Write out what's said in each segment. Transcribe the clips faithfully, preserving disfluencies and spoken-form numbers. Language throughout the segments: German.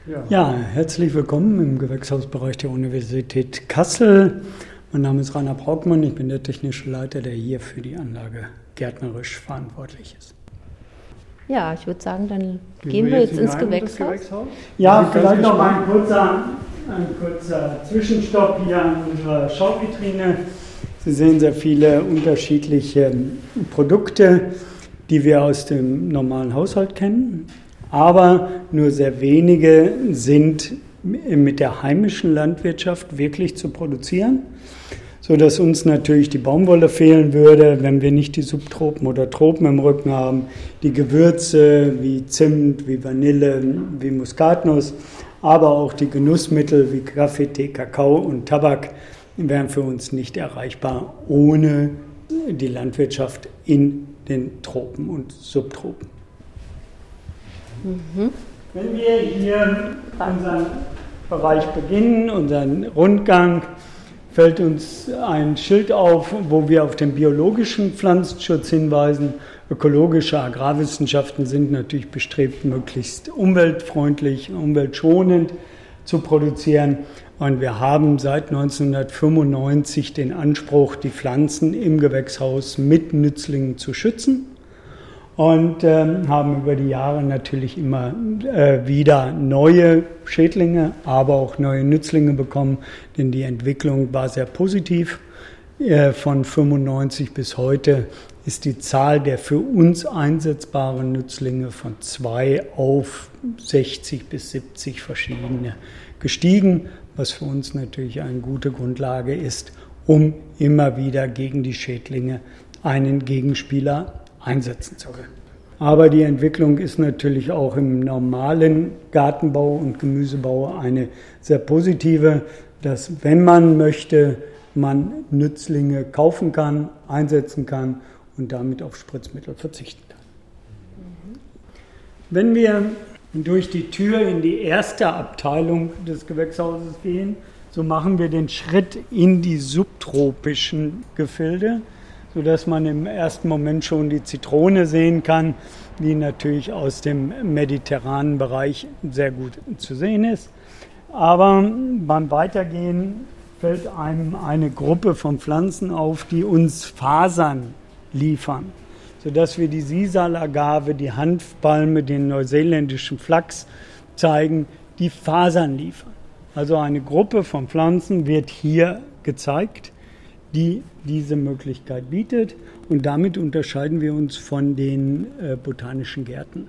Ja. ja, herzlich willkommen im Gewächshausbereich der Universität Kassel. Mein Name ist Rainer Braugmann, ich bin der technische Leiter, der hier für die Anlage gärtnerisch verantwortlich ist. Ja, ich würde sagen, dann gehen, gehen wir jetzt, jetzt ins Gewächshaus. Gewächshaus. Ja, ja vielleicht noch mal ein kurzer, ein kurzer Zwischenstopp hier an unserer Schauvitrine. Sie sehen sehr viele unterschiedliche Produkte, die wir aus dem normalen Haushalt kennen. Aber nur sehr wenige sind mit der heimischen Landwirtschaft wirklich zu produzieren, sodass uns natürlich die Baumwolle fehlen würde, wenn wir nicht die Subtropen oder Tropen im Rücken haben, die Gewürze wie Zimt, wie Vanille, wie Muskatnuss, aber auch die Genussmittel wie Kaffee, Tee, Kakao und Tabak wären für uns nicht erreichbar ohne die Landwirtschaft in den Tropen und Subtropen. Mhm. Wenn wir hier unseren Bereich beginnen, unseren Rundgang, fällt uns ein Schild auf, wo wir auf den biologischen Pflanzenschutz hinweisen. Ökologische Agrarwissenschaften sind natürlich bestrebt, möglichst umweltfreundlich, umweltschonend zu produzieren. Und wir haben seit neunzehnhundertfünfundneunzig den Anspruch, die Pflanzen im Gewächshaus mit Nützlingen zu schützen. Und äh, haben über die Jahre natürlich immer äh, wieder neue Schädlinge, aber auch neue Nützlinge bekommen, denn die Entwicklung war sehr positiv. Äh, von fünfundneunzig bis heute ist die Zahl der für uns einsetzbaren Nützlinge von zwei auf sechzig bis siebzig verschiedene gestiegen, was für uns natürlich eine gute Grundlage ist, um immer wieder gegen die Schädlinge einen Gegenspieler einsetzen zu können. Aber die Entwicklung ist natürlich auch im normalen Gartenbau und Gemüsebau eine sehr positive, dass, wenn man möchte, man Nützlinge kaufen kann, einsetzen kann und damit auf Spritzmittel verzichten kann. Mhm. Wenn wir durch die Tür in die erste Abteilung des Gewächshauses gehen, so machen wir den Schritt in die subtropischen Gefilde, sodass man im ersten Moment schon die Zitrone sehen kann, die natürlich aus dem mediterranen Bereich sehr gut zu sehen ist. Aber beim Weitergehen fällt einem eine Gruppe von Pflanzen auf, die uns Fasern liefern, sodass wir die Sisal-Agave, die Hanfpalme, den neuseeländischen Flachs zeigen, die Fasern liefern. Also eine Gruppe von Pflanzen wird hier gezeigt, die diese Möglichkeit bietet. Und damit unterscheiden wir uns von den äh, botanischen Gärten.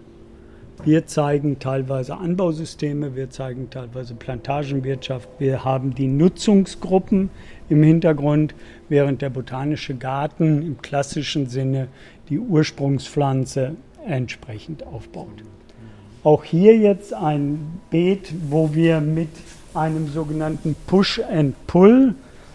Wir zeigen teilweise Anbausysteme, wir zeigen teilweise Plantagenwirtschaft, wir haben die Nutzungsgruppen im Hintergrund, während der botanische Garten im klassischen Sinne die Ursprungspflanze entsprechend aufbaut. Auch hier jetzt ein Beet, wo wir mit einem sogenannten Push-and-Pull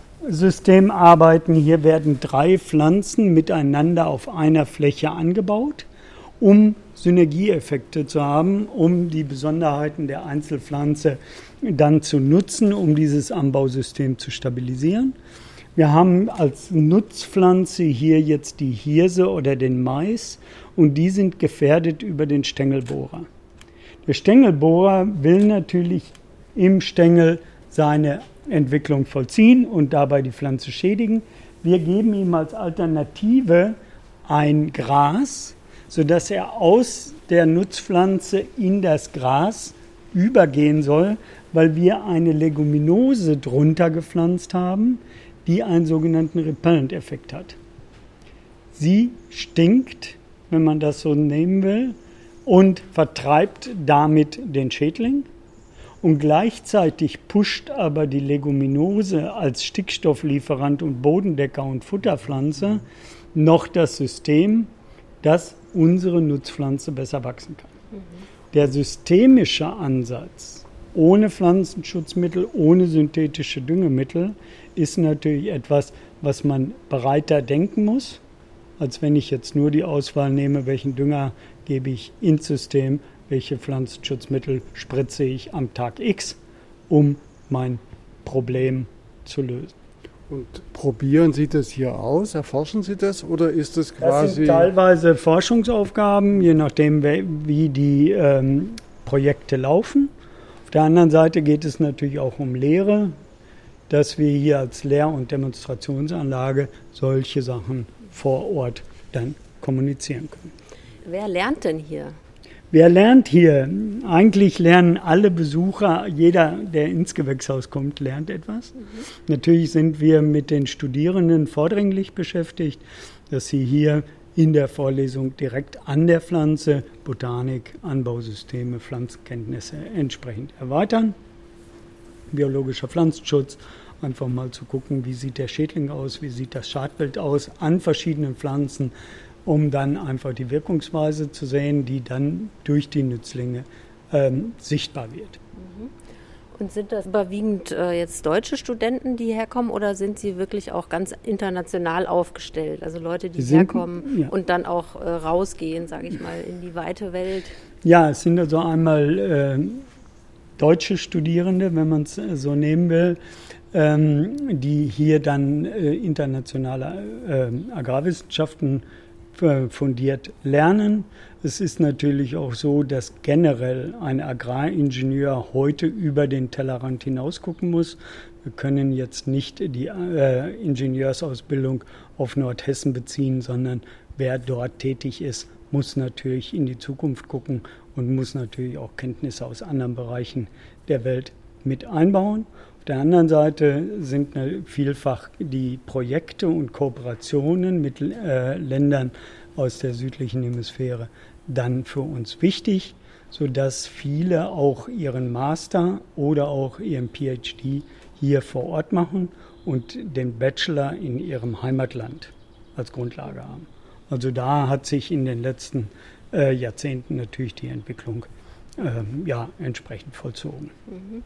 System arbeiten. Hier werden drei Pflanzen miteinander auf einer Fläche angebaut, um Synergieeffekte zu haben, um die Besonderheiten der Einzelpflanze dann zu nutzen, um dieses Anbausystem zu stabilisieren. Wir haben als Nutzpflanze hier jetzt die Hirse oder den Mais und die sind gefährdet über den Stängelbohrer. Der Stängelbohrer will natürlich im Stängel seine Entwicklung vollziehen und dabei die Pflanze schädigen. Wir geben ihm als Alternative ein Gras, sodass er aus der Nutzpflanze in das Gras übergehen soll, weil wir eine Leguminose drunter gepflanzt haben, die einen sogenannten Repellent-Effekt hat. Sie stinkt, wenn man das so nehmen will, und vertreibt damit den Schädling. Und gleichzeitig pusht aber die Leguminose als Stickstofflieferant und Bodendecker und Futterpflanze noch das System, dass unsere Nutzpflanze besser wachsen kann. Mhm. Der systemische Ansatz ohne Pflanzenschutzmittel, ohne synthetische Düngemittel ist natürlich etwas, was man breiter denken muss, als wenn ich jetzt nur die Auswahl nehme, welchen Dünger gebe ich ins System, welche Pflanzenschutzmittel spritze ich am Tag X, um mein Problem zu lösen. Und probieren Sie das hier aus? Erforschen Sie das oder ist das quasi... Das sind teilweise Forschungsaufgaben, je nachdem, wie die ähm, Projekte laufen. Auf der anderen Seite geht es natürlich auch um Lehre, dass wir hier als Lehr- und Demonstrationsanlage solche Sachen vor Ort dann kommunizieren können. Wer lernt denn hier? Wer lernt hier? Eigentlich lernen alle Besucher, jeder, der ins Gewächshaus kommt, lernt etwas. Mhm. Natürlich sind wir mit den Studierenden vordringlich beschäftigt, dass sie hier in der Vorlesung direkt an der Pflanze Botanik, Anbausysteme, Pflanzenkenntnisse entsprechend erweitern. Biologischer Pflanzenschutz, einfach mal zu gucken, wie sieht der Schädling aus, wie sieht das Schadbild aus an verschiedenen Pflanzen, um dann einfach die Wirkungsweise zu sehen, die dann durch die Nützlinge ähm, sichtbar wird. Und sind das überwiegend äh, jetzt deutsche Studenten, die herkommen, oder sind sie wirklich auch ganz international aufgestellt? Also Leute, die sind, herkommen ja. und dann auch äh, rausgehen, sage ich mal, in die weite Welt? Ja, es sind also einmal äh, deutsche Studierende, wenn man es so nehmen will, ähm, die hier dann äh, internationale äh, Agrarwissenschaften fundiert lernen. Es ist natürlich auch so, dass generell ein Agraringenieur heute über den Tellerrand hinaus gucken muss. Wir können jetzt nicht die äh, Ingenieursausbildung auf Nordhessen beziehen, sondern wer dort tätig ist, muss natürlich in die Zukunft gucken und muss natürlich auch Kenntnisse aus anderen Bereichen der Welt mit einbauen. Auf der anderen Seite sind vielfach die Projekte und Kooperationen mit äh, Ländern aus der südlichen Hemisphäre dann für uns wichtig, sodass viele auch ihren Master oder auch ihren P H D hier vor Ort machen und den Bachelor in ihrem Heimatland als Grundlage haben. Also da hat sich in den letzten äh, Jahrzehnten natürlich die Entwicklung äh, ja, entsprechend vollzogen. Mhm.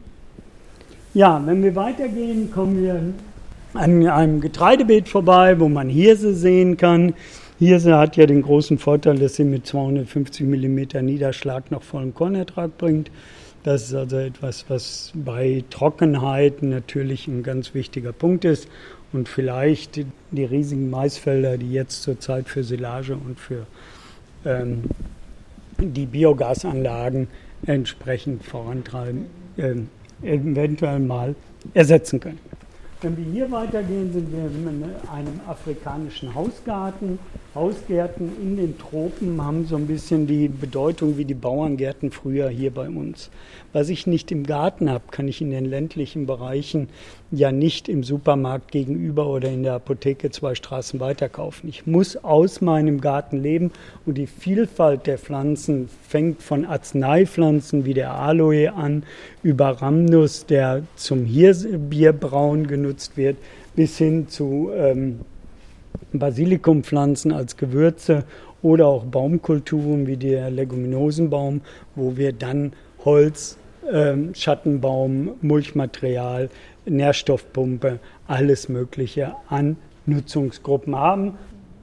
Ja, wenn wir weitergehen, kommen wir an einem Getreidebeet vorbei, wo man Hirse sehen kann. Hirse hat ja den großen Vorteil, dass sie mit zweihundertfünfzig Millimeter Niederschlag noch vollen Kornertrag bringt. Das ist also etwas, was bei Trockenheit natürlich ein ganz wichtiger Punkt ist. Und vielleicht die riesigen Maisfelder, die jetzt zurzeit für Silage und für ähm, die Biogasanlagen entsprechend vorantreiben, ähm, eventuell mal ersetzen können. Wenn wir hier weitergehen, sind wir in einem afrikanischen Hausgarten. Hausgärten in den Tropen haben so ein bisschen die Bedeutung wie die Bauerngärten früher hier bei uns. Was ich nicht im Garten habe, kann ich in den ländlichen Bereichen ja nicht im Supermarkt gegenüber oder in der Apotheke zwei Straßen weiter kaufen. Ich muss aus meinem Garten leben und die Vielfalt der Pflanzen fängt von Arzneipflanzen wie der Aloe an, über Rhamnus, der zum Hirse-Bierbrauen genutzt wird, bis hin zu ähm, Basilikumpflanzen als Gewürze oder auch Baumkulturen wie der Leguminosenbaum, wo wir dann Holz, ähm, Schattenbaum, Mulchmaterial, Nährstoffpumpe, alles Mögliche an Nutzungsgruppen haben.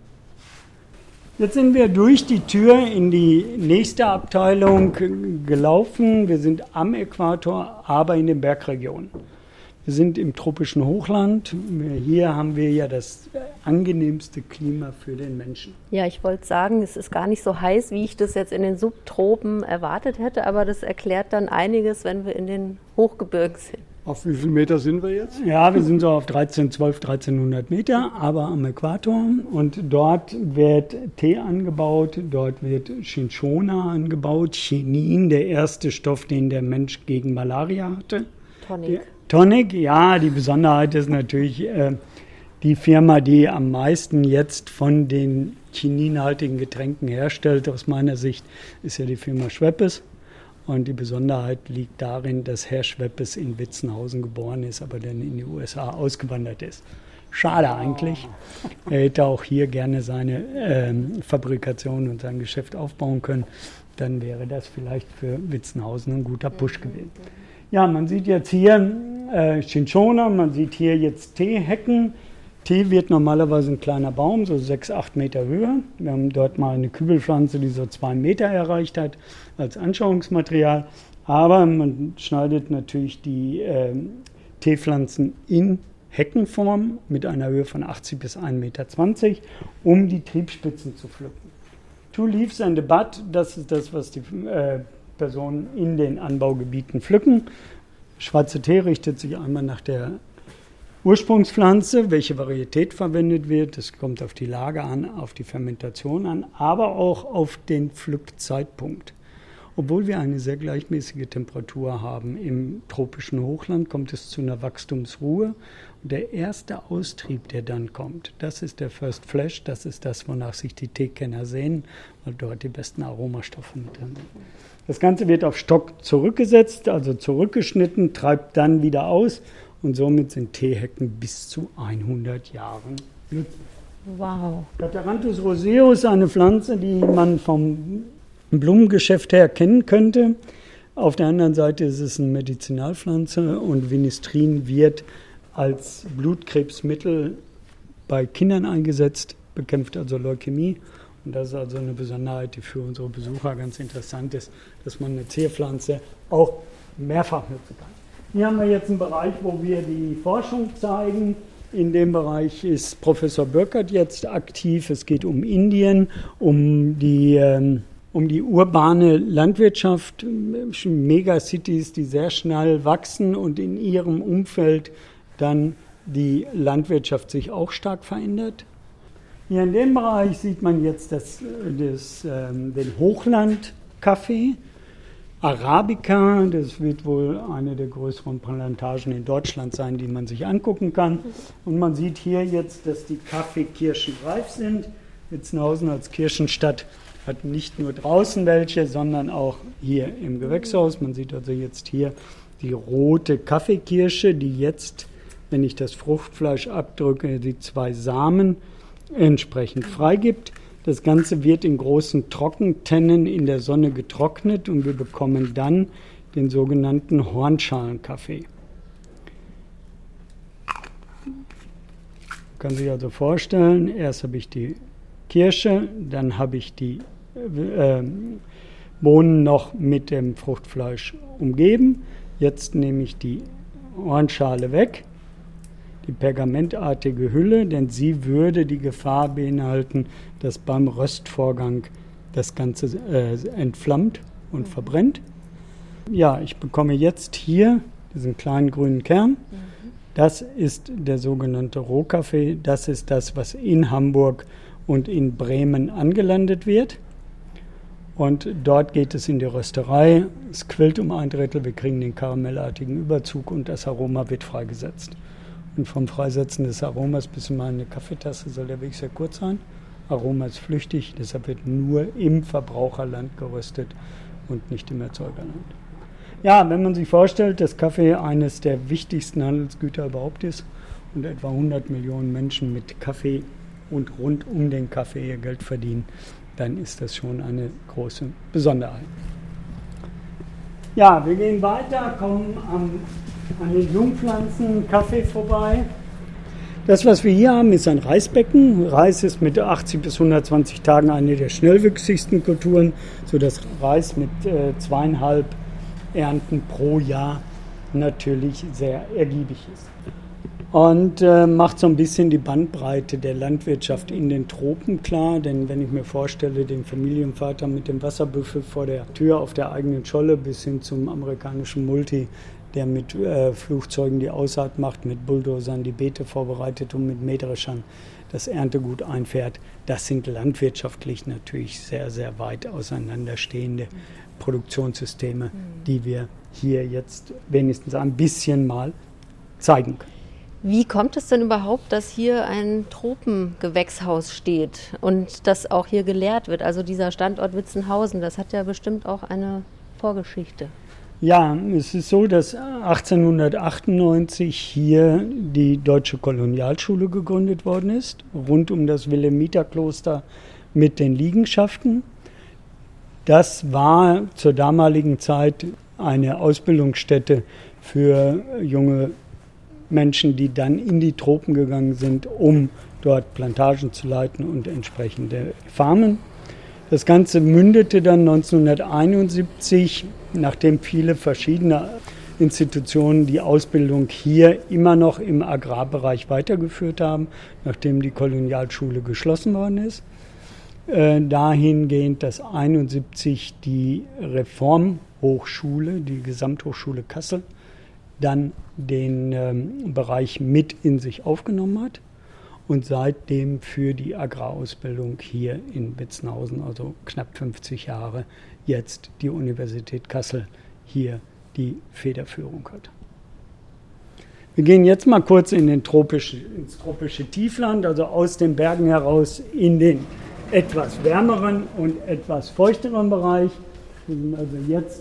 Jetzt sind wir durch die Tür in die nächste Abteilung gelaufen. Wir sind am Äquator, aber in den Bergregionen. Wir sind im tropischen Hochland. Hier haben wir ja das angenehmste Klima für den Menschen. Ja, ich wollte sagen, es ist gar nicht so heiß, wie ich das jetzt in den Subtropen erwartet hätte, aber das erklärt dann einiges, wenn wir in den Hochgebirgen sind. Auf wie viel Meter sind wir jetzt? Ja, wir sind so auf dreizehn, zwölf, dreizehnhundert Meter, aber am Äquator. Und dort wird Tee angebaut, dort wird Cinchona angebaut, Chinin, der erste Stoff, den der Mensch gegen Malaria hatte. Tonic. Der, Tonic, ja, die Besonderheit ist natürlich, äh, die Firma, die am meisten jetzt von den chininhaltigen Getränken herstellt, aus meiner Sicht, ist ja die Firma Schweppes. Und die Besonderheit liegt darin, dass Herr Schweppes in Witzenhausen geboren ist, aber dann in die U S A ausgewandert ist. Schade eigentlich. Er hätte auch hier gerne seine ähm, Fabrikation und sein Geschäft aufbauen können. Dann wäre das vielleicht für Witzenhausen ein guter Push gewesen. Ja, man sieht jetzt hier äh, Cinchona, man sieht hier jetzt Teehecken. Tee wird normalerweise ein kleiner Baum, so sechs, acht Meter Höhe. Wir haben dort mal eine Kübelpflanze, die so zwei Meter erreicht hat, als Anschauungsmaterial. Aber man schneidet natürlich die äh, Teepflanzen in Heckenform mit einer Höhe von achtzig bis ein Meter zwanzig, um die Triebspitzen zu pflücken. Two leaves and a bud, das ist das, was die äh, Personen in den Anbaugebieten pflücken. Schwarzer Tee richtet sich einmal nach der Ursprungspflanze, welche Varietät verwendet wird. Es kommt auf die Lage an, auf die Fermentation an, aber auch auf den Pflückzeitpunkt. Obwohl wir eine sehr gleichmäßige Temperatur haben im tropischen Hochland, kommt es zu einer Wachstumsruhe. Und der erste Austrieb, der dann kommt, das ist der First Flash, das ist das, wonach sich die Teekenner sehen, weil dort die besten Aromastoffe mit drin sind. Das Ganze wird auf Stock zurückgesetzt, also zurückgeschnitten, treibt dann wieder aus und somit sind Teehecken bis zu hundert Jahren nützlich. Wow. Catharanthus roseus, eine Pflanze, die man vom Blumengeschäft her kennen könnte. Auf der anderen Seite ist es eine Medizinalpflanze und Vinistrin wird als Blutkrebsmittel bei Kindern eingesetzt, bekämpft also Leukämie. Und das ist also eine Besonderheit, die für unsere Besucher ganz interessant ist, dass man eine Zierpflanze auch mehrfach nutzen kann. Hier haben wir jetzt einen Bereich, wo wir die Forschung zeigen. In dem Bereich ist Professor Burkert jetzt aktiv. Es geht um Indien, um die, ähm, um die urbane Landwirtschaft, Megacities, die sehr schnell wachsen und in ihrem Umfeld dann die Landwirtschaft sich auch stark verändert. Hier in dem Bereich sieht man jetzt das, das, ähm, den Hochlandkaffee, Arabica, das wird wohl eine der größeren Plantagen in Deutschland sein, die man sich angucken kann. Und man sieht hier jetzt, dass die Kaffeekirschen reif sind. Witzenhausen als Kirchenstadt hat nicht nur draußen welche, sondern auch hier im Gewächshaus. Man sieht also jetzt hier die rote Kaffeekirsche, die jetzt, wenn ich das Fruchtfleisch abdrücke, die zwei Samen entsprechend freigibt. Das Ganze wird in großen Trockentennen in der Sonne getrocknet und wir bekommen dann den sogenannten Hornschalenkaffee. Man kann sich also vorstellen, erst habe ich die Kirsche, dann habe ich die äh, Bohnen noch mit dem Fruchtfleisch umgeben. Jetzt nehme ich die Hornschale weg, die pergamentartige Hülle, denn sie würde die Gefahr beinhalten, dass beim Röstvorgang das Ganze äh, entflammt und verbrennt. Ja, ich bekomme jetzt hier diesen kleinen grünen Kern. Das ist der sogenannte Rohkaffee. Das ist das, was in Hamburg und in Bremen angelandet wird. Und dort geht es in die Rösterei. Es quillt um ein Drittel, wir kriegen den karamellartigen Überzug und das Aroma wird freigesetzt. Und vom Freisetzen des Aromas bis in meine Kaffeetasse soll der Weg sehr kurz sein. Aroma ist flüchtig, deshalb wird nur im Verbraucherland geröstet und nicht im Erzeugerland. Ja, wenn man sich vorstellt, dass Kaffee eines der wichtigsten Handelsgüter überhaupt ist und etwa hundert Millionen Menschen mit Kaffee und rund um den Kaffee ihr Geld verdienen, dann ist das schon eine große Besonderheit. Ja, wir gehen weiter, kommen am, an den Jungpflanzen Kaffee vorbei. Das, was wir hier haben, ist ein Reisbecken. Reis ist mit achtzig bis hundertzwanzig Tagen eine der schnellwüchsigsten Kulturen, sodass Reis mit äh, zweieinhalb Ernten pro Jahr natürlich sehr ergiebig ist. Und äh, macht so ein bisschen die Bandbreite der Landwirtschaft in den Tropen klar, denn wenn ich mir vorstelle, den Familienvater mit dem Wasserbüffel vor der Tür auf der eigenen Scholle bis hin zum amerikanischen Multi, der mit äh, Flugzeugen die Aussaat macht, mit Bulldozern die Beete vorbereitet und mit Mähdreschern das Erntegut einfährt, das sind landwirtschaftlich natürlich sehr, sehr weit auseinanderstehende Produktionssysteme, die wir hier jetzt wenigstens ein bisschen mal zeigen können. Wie kommt es denn überhaupt, dass hier ein Tropengewächshaus steht und das auch hier gelehrt wird? Also dieser Standort Witzenhausen, das hat ja bestimmt auch eine Vorgeschichte. Ja, es ist so, dass achtzehnhundertachtundneunzig hier die Deutsche Kolonialschule gegründet worden ist, rund um das Wilhelmiterkloster mit den Liegenschaften. Das war zur damaligen Zeit eine Ausbildungsstätte für junge Menschen, die dann in die Tropen gegangen sind, um dort Plantagen zu leiten und entsprechende Farmen. Das Ganze mündete dann neunzehnhunderteinundsiebzig, nachdem viele verschiedene Institutionen die Ausbildung hier immer noch im Agrarbereich weitergeführt haben, nachdem die Kolonialschule geschlossen worden ist. Äh, dahingehend, dass einundsiebzig die Reform Hochschule, die Gesamthochschule Kassel, dann den ähm, Bereich mit in sich aufgenommen hat und seitdem für die Agrarausbildung hier in Witzenhausen, also knapp fünfzig Jahre, jetzt die Universität Kassel hier die Federführung hat. Wir gehen jetzt mal kurz in den tropische, ins tropische Tiefland, also aus den Bergen heraus in den etwas wärmeren und etwas feuchteren Bereich. Wir sind also jetzt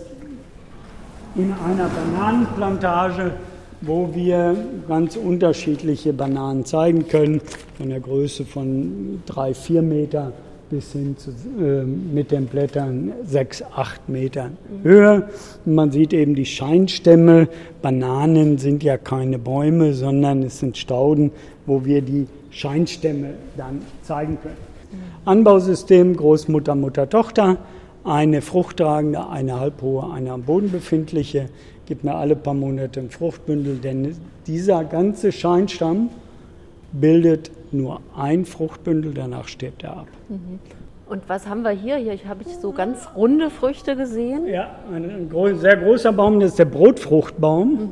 in einer Bananenplantage, wo wir ganz unterschiedliche Bananen zeigen können, von der Größe von drei, vier Meter bis hin zu, äh, mit den Blättern sechs, acht Metern Höhe. Und man sieht eben die Scheinstämme. Bananen sind ja keine Bäume, sondern es sind Stauden, wo wir die Scheinstämme dann zeigen können. Anbausystem Großmutter, Mutter, Tochter. Eine fruchttragende, eine halbhohe, eine am Boden befindliche. Gibt mir alle paar Monate ein Fruchtbündel, denn dieser ganze Scheinstamm bildet nur ein Fruchtbündel, danach stirbt er ab. Und was haben wir hier? Hier habe ich so ganz runde Früchte gesehen. Ja, ein, ein sehr großer Baum, das ist der Brotfruchtbaum. Mhm.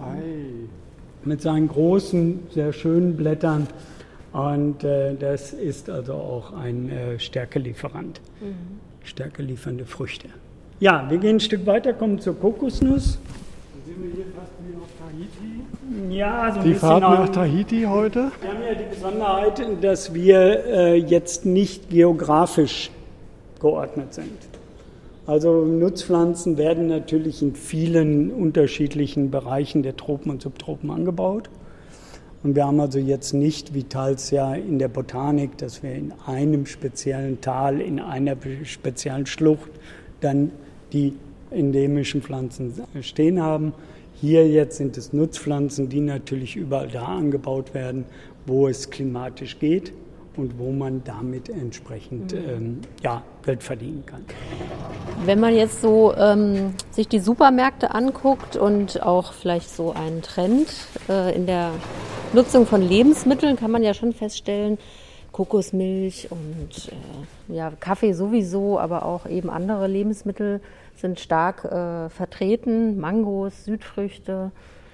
Mit seinen großen, sehr schönen Blättern. Und äh, das ist also auch ein äh, Stärkelieferant. Mhm. Stärkeliefernde Früchte. Ja, wir gehen ein Stück weiter, kommen zur Kokosnuss. Sind wir hier fast wie auf Tahiti? Ja, so ein Die bisschen Fahrt nach Tahiti heute? Wir haben ja die Besonderheit, dass wir äh, jetzt nicht geografisch geordnet sind. Also Nutzpflanzen werden natürlich in vielen unterschiedlichen Bereichen der Tropen und Subtropen angebaut. Und wir haben also jetzt nicht, wie teils ja in der Botanik, dass wir in einem speziellen Tal, in einer speziellen Schlucht dann die endemischen Pflanzen stehen haben. Hier jetzt sind es Nutzpflanzen, die natürlich überall da angebaut werden, wo es klimatisch geht und wo man damit entsprechend mhm. ähm, ja, Geld verdienen kann. Wenn man jetzt so ähm, sich die Supermärkte anguckt und auch vielleicht so einen Trend äh, in der Nutzung von Lebensmitteln, kann man ja schon feststellen, Kokosmilch und äh, ja, Kaffee sowieso, aber auch eben andere Lebensmittel sind stark äh, vertreten, Mangos, Südfrüchte.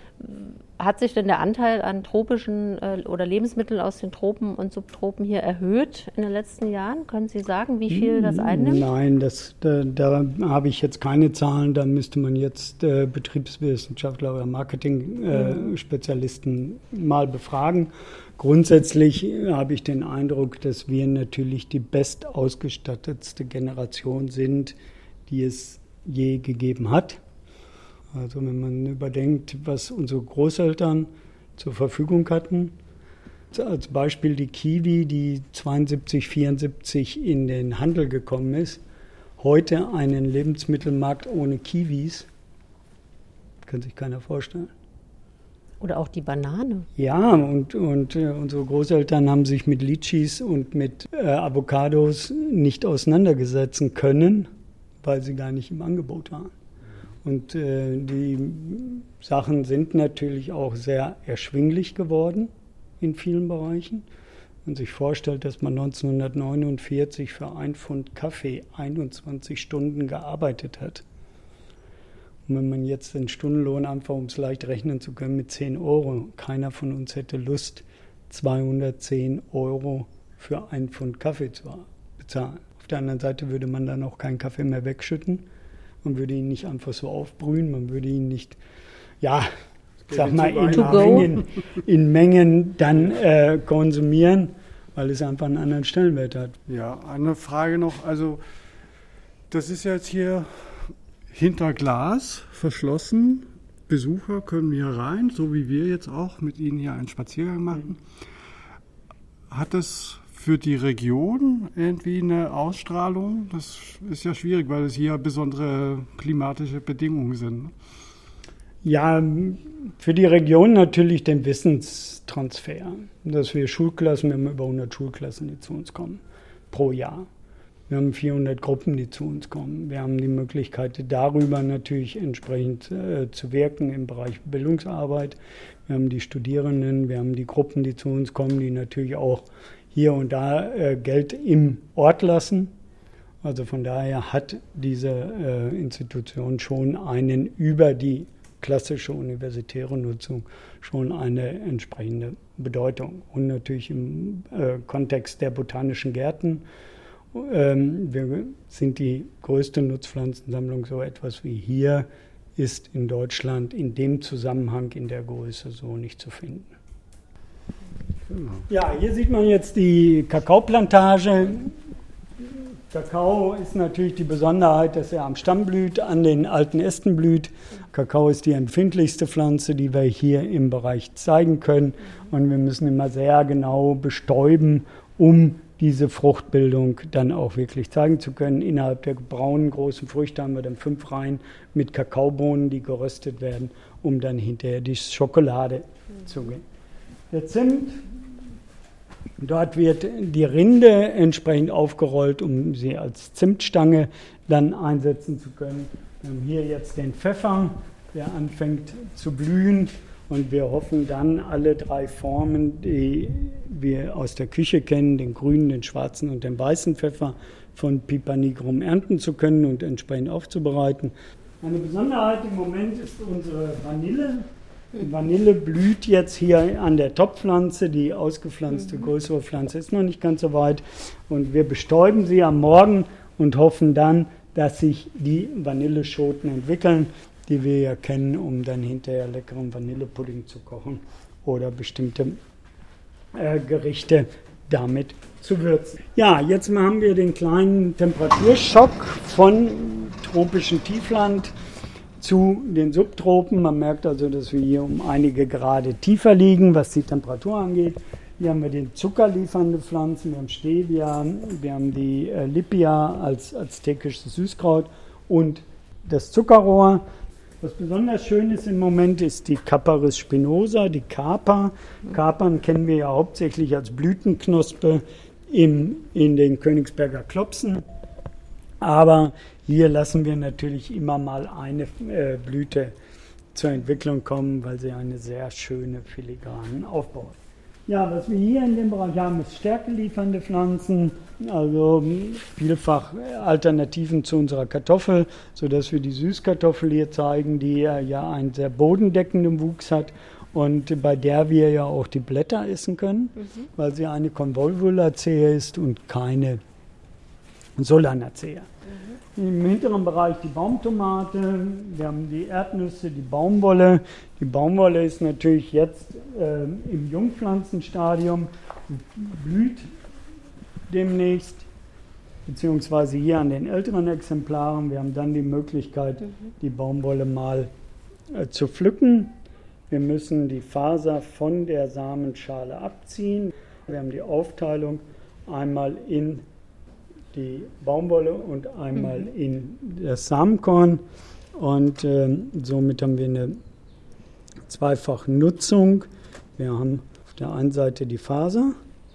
Hat sich denn der Anteil an tropischen äh, oder Lebensmitteln aus den Tropen und Subtropen hier erhöht in den letzten Jahren? Können Sie sagen, wie viel das einnimmt? Nein, das, da, da habe ich jetzt keine Zahlen. Da müsste man jetzt äh, Betriebswissenschaftler oder Marketing-Spezialisten äh, mhm. mal befragen. Grundsätzlich habe ich den Eindruck, dass wir natürlich die bestausgestattetste Generation sind, die es je gegeben hat. Also wenn man überdenkt, was unsere Großeltern zur Verfügung hatten, als Beispiel die Kiwi, die zweiundsiebzig, vierundsiebzig in den Handel gekommen ist, heute einen Lebensmittelmarkt ohne Kiwis, kann sich keiner vorstellen. Oder auch die Banane. Ja, und, und äh, unsere Großeltern haben sich mit Litschis und mit äh, Avocados nicht auseinandersetzen können, weil sie gar nicht im Angebot waren. Und äh, die Sachen sind natürlich auch sehr erschwinglich geworden in vielen Bereichen. Wenn man sich vorstellt, dass man neunzehnhundertneunundvierzig für ein Pfund Kaffee einundzwanzig Stunden gearbeitet hat. Und wenn man jetzt den Stundenlohn einfach, um es leicht rechnen zu können, mit zehn Euro, keiner von uns hätte Lust, zweihundertzehn Euro für ein Pfund Kaffee zu bezahlen. Auf der anderen Seite würde man dann auch keinen Kaffee mehr wegschütten. Man würde ihn nicht einfach so aufbrühen, man würde ihn nicht, ja, sag mal, in Mengen, in Mengen dann äh, konsumieren, weil es einfach einen anderen Stellenwert hat. Ja, eine Frage noch, also das ist jetzt hier hinter Glas verschlossen. Besucher können hier rein, so wie wir jetzt auch mit Ihnen hier einen Spaziergang machen. Hat das für die Region irgendwie eine Ausstrahlung? Das ist ja schwierig, weil es hier besondere klimatische Bedingungen sind. Ja, für die Region natürlich den Wissenstransfer, dass wir Schulklassen, wir haben über hundert Schulklassen, die zu uns kommen, pro Jahr. Wir haben vierhundert Gruppen, die zu uns kommen. Wir haben die Möglichkeit, darüber natürlich entsprechend äh, zu wirken im Bereich Bildungsarbeit. Wir haben die Studierenden, wir haben die Gruppen, die zu uns kommen, die natürlich auch hier und da äh, Geld im Ort lassen. Also von daher hat diese äh, Institution schon einen über die klassische universitäre Nutzung schon eine entsprechende Bedeutung. Und natürlich im äh, Kontext der botanischen Gärten. Ähm, wir sind die größte Nutzpflanzensammlung, so etwas wie hier ist in Deutschland in dem Zusammenhang in der Größe so nicht zu finden. Genau. Ja, hier sieht man jetzt die Kakaoplantage. Kakao ist natürlich die Besonderheit, dass er am Stamm blüht, an den alten Ästen blüht. Kakao ist die empfindlichste Pflanze, die wir hier im Bereich zeigen können. Und wir müssen immer sehr genau bestäuben, um diese Fruchtbildung dann auch wirklich zeigen zu können. Innerhalb der braunen großen Früchte haben wir dann fünf Reihen mit Kakaobohnen, die geröstet werden, um dann hinterher die Schokolade mhm. zu geben. Der Zimt. Dort wird die Rinde entsprechend aufgerollt, um sie als Zimtstange dann einsetzen zu können. Wir haben hier jetzt den Pfeffer, der anfängt zu blühen. Und wir hoffen dann, alle drei Formen, die wir aus der Küche kennen, den grünen, den schwarzen und den weißen Pfeffer, von Piper nigrum ernten zu können und entsprechend aufzubereiten. Eine Besonderheit im Moment ist unsere Vanille. Die Vanille blüht jetzt hier an der Topfpflanze. Die ausgepflanzte größere Pflanze ist noch nicht ganz so weit. Und wir bestäuben sie am Morgen und hoffen dann, dass sich die Vanilleschoten entwickeln, die wir ja kennen, um dann hinterher leckeren Vanillepudding zu kochen oder bestimmte äh, Gerichte damit zu würzen. Ja, jetzt haben wir den kleinen Temperaturschock von tropischem Tiefland zu den Subtropen. Man merkt also, dass wir hier um einige Grade tiefer liegen, was die Temperatur angeht. Hier haben wir den zuckerliefernde Pflanzen, wir haben Stevia, wir haben die äh, Lipia als aztekisches Süßkraut und das Zuckerrohr. Was besonders schön ist im Moment, ist die Capparis spinosa, die Kaper. Kapern kennen wir ja hauptsächlich als Blütenknospe im, in den Königsberger Klopsen. Aber hier lassen wir natürlich immer mal eine äh, Blüte zur Entwicklung kommen, weil sie eine sehr schöne filigranen Aufbau hat. Ja, was wir hier in dem Bereich haben, ist stärkeliefernde Pflanzen, also vielfach Alternativen zu unserer Kartoffel, sodass wir die Süßkartoffel hier zeigen, die ja einen sehr bodendeckenden Wuchs hat und bei der wir ja auch die Blätter essen können, mhm. weil sie eine Convolvulacea ist und keine Solanacea. Mhm. Im hinteren Bereich die Baumtomate, wir haben die Erdnüsse, die Baumwolle. Die Baumwolle ist natürlich jetzt äh, im Jungpflanzenstadium, blüht demnächst, beziehungsweise hier an den älteren Exemplaren. Wir haben dann die Möglichkeit, mhm. die Baumwolle mal äh, zu pflücken. Wir müssen die Faser von der Samenschale abziehen. Wir haben die Aufteilung einmal in die Baumwolle und einmal mhm. in das Samenkorn. Und äh, somit haben wir eine zweifache Nutzung. Wir haben auf der einen Seite die Faser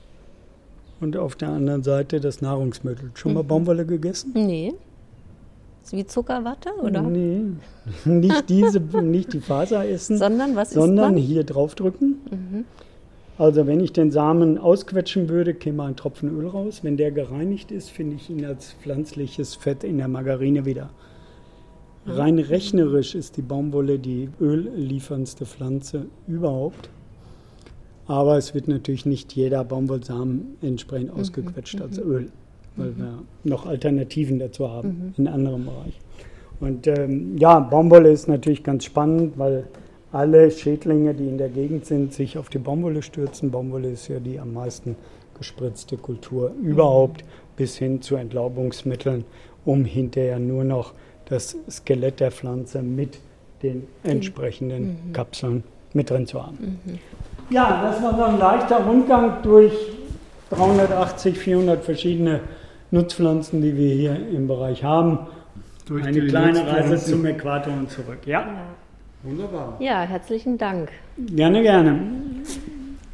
und auf der anderen Seite das Nahrungsmittel. Schon mal mhm. Baumwolle gegessen? Nee. Ist wie Zuckerwatte, oder? Nee, nicht, diese, nicht die Faser essen, sondern was sondern isst man? Hier draufdrücken. Mhm. Also wenn ich den Samen ausquetschen würde, käme ein Tropfen Öl raus. Wenn der gereinigt ist, finde ich ihn als pflanzliches Fett in der Margarine wieder. Rein rechnerisch ist die Baumwolle die öllieferndste Pflanze überhaupt. Aber es wird natürlich nicht jeder Baumwollsamen entsprechend mhm. ausgequetscht als Öl, weil mhm. wir noch Alternativen dazu haben mhm. in anderen Bereichen. Und ähm, ja, Baumwolle ist natürlich ganz spannend, weil alle Schädlinge, die in der Gegend sind, sich auf die Baumwolle stürzen. Baumwolle ist ja die am meisten gespritzte Kultur überhaupt, bis hin zu Entlaubungsmitteln, um hinterher nur noch das Skelett der Pflanze mit den entsprechenden mhm. Kapseln mit drin zu haben. Mhm. Ja, das war so ein leichter Rundgang durch dreihundertachtzig, vierhundert verschiedene Nutzpflanzen, die wir hier im Bereich haben. Durch Eine kleine Reise zum Äquator und zurück. Ja. Ja. Wunderbar. Ja, herzlichen Dank. Gerne, gerne.